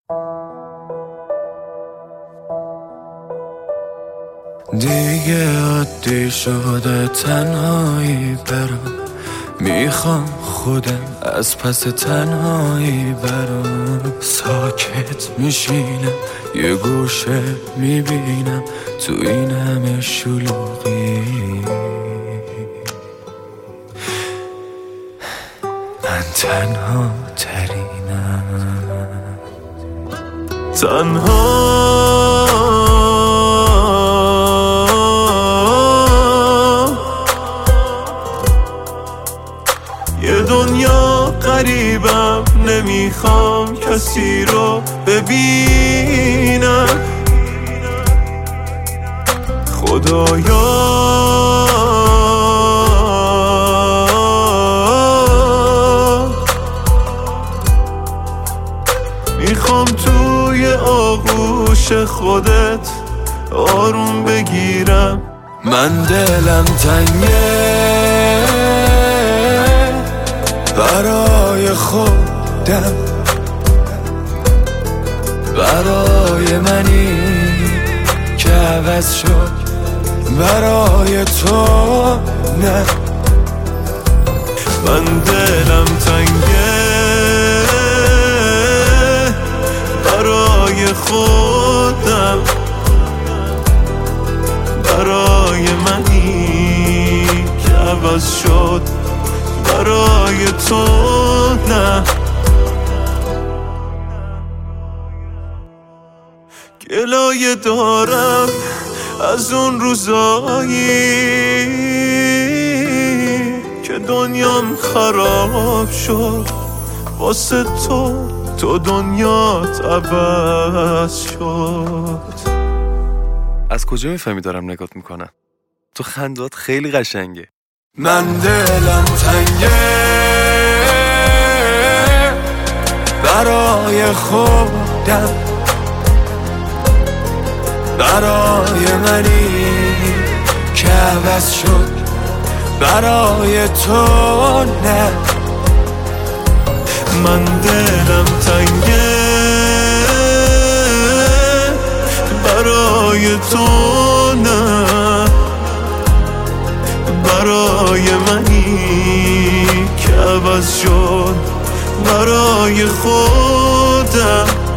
دیگه عادی شده تنهایی برام، میخوام خودم از پس تنهایی برام. ساکت میشینم یه گوشه میبینم تو این همه شلوغی من تنها ترینم. یه دنیا غریبم، نمیخوام کسی رو ببینم. خدایا میخوام توی آغوش خودت آروم بگیرم. من دلم تنگه برای خودم، برای منی که عوض شد، برای تو نه. من دلم تنگه برای خودم، برای منی که عوض شد، برای تو نه. گلایه دارم از اون روزایی که دنیام خراب شد واسه تو دنیات عوض شد. از کجا میفهمی دارم نگات میکنم؟ تو خندات خیلی قشنگه. من دلم تنگه برای خودم، برای منی که عوض شد، برای تو نه. من دلم تنگه برای تو نه، برای منی که عوض شد، برای خودم.